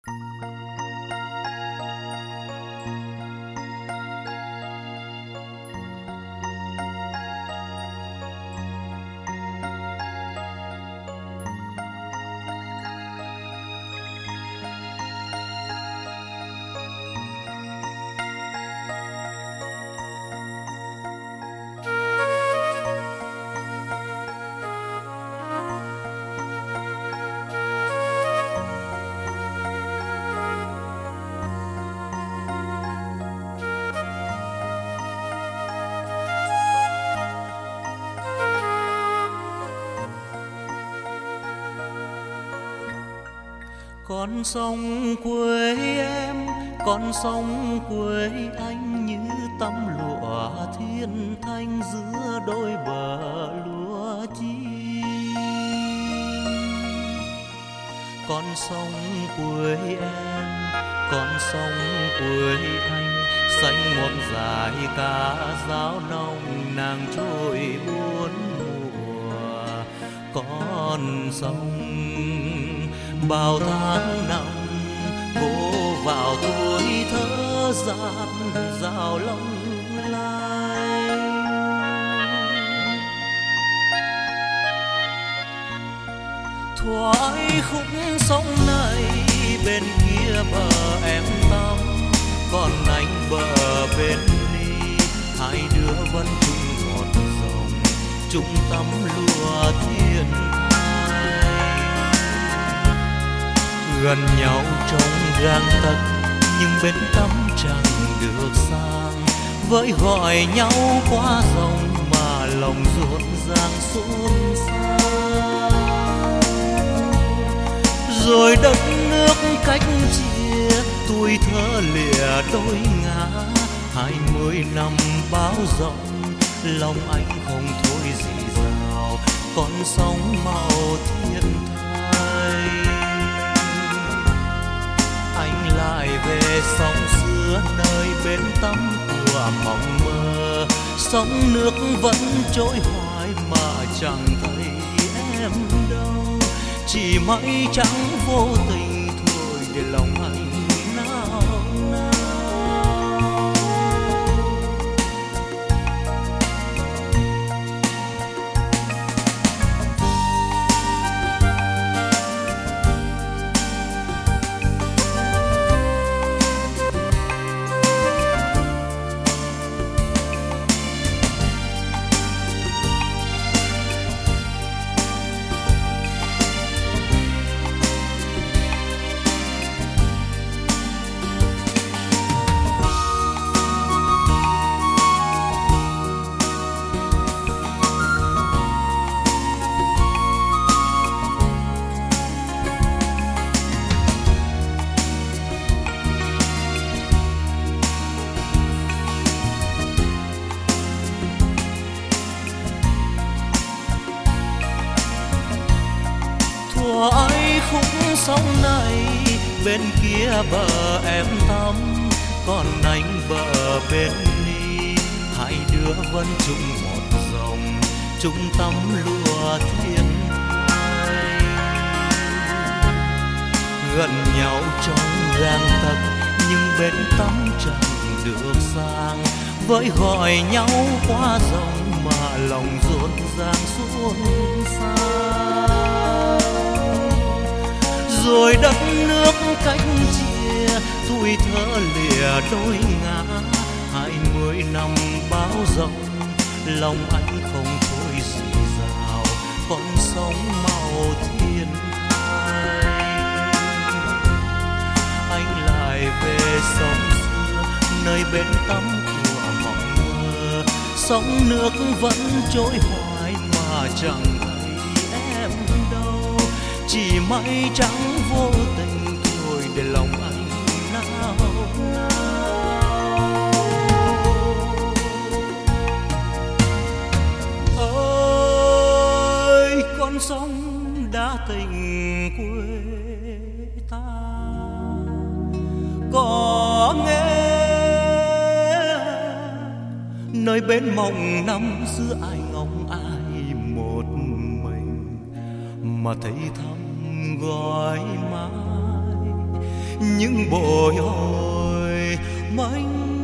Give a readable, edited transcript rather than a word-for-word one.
Con sông quê em, con sông quê anh như tấm lụa thiên thanh giữa đôi bờ lúa chín. Con sông quê em, con sông quê anh, xanh một dải cá giáo nồng nàng trôi buồn mùa. Con sông bao tháng năm vô vào tuổi thơ dạt dào long lanh. Thoái khúc sông này bên kia bờ em tắm, còn anh bờ bên ly, hai đứa vẫn chung một dòng chung tắm lúa thiên. Gần nhau trong gang tấc nhưng bên tắm chẳng được sang, với gọi nhau qua dòng mà lòng rộn ràng xôn xao. Rồi đất nước cách chia, tuổi thơ lìa đôi ngả, 20 năm báo rộng lòng anh không thôi gì rào, con sóng màu thiên thai. Anh lại về sông xưa nơi bên tắm của mộng mơ, sóng nước vẫn trôi hoài mà chẳng thấy em đâu, chỉ mãi trắng vô tình thôi để lòng anh nao nao. Thoái khúc sông này bên kia bờ em tắm, còn anh bờ bên ly, hai đứa vẫn chung một dòng chung tắm lúa thiên thai. Gần nhau trong gang tấc nhưng bên tắm chẳng được sang, với gọi nhau qua dòng mà lòng rộn ràng xôn xao. Rồi đất nước cách chia, tuổi thơ lìa đôi ngả, 20 năm báo rộng lòng anh không thôi gì rào, con sông màu thiên thai. Anh lại về sông xưa nơi bên tắm của mộng mơ, sóng nước vẫn trôi hoài mà chẳng thấy em đâu, chỉ mãi trắng vô tình thôi để lòng anh nao nao. Ơi con sông đã tình quê ta, có nghe nơi bên mộng năm xưa ai ngóng ai một mình, mà thấy thăm gọi mãi những bồi hồi mênh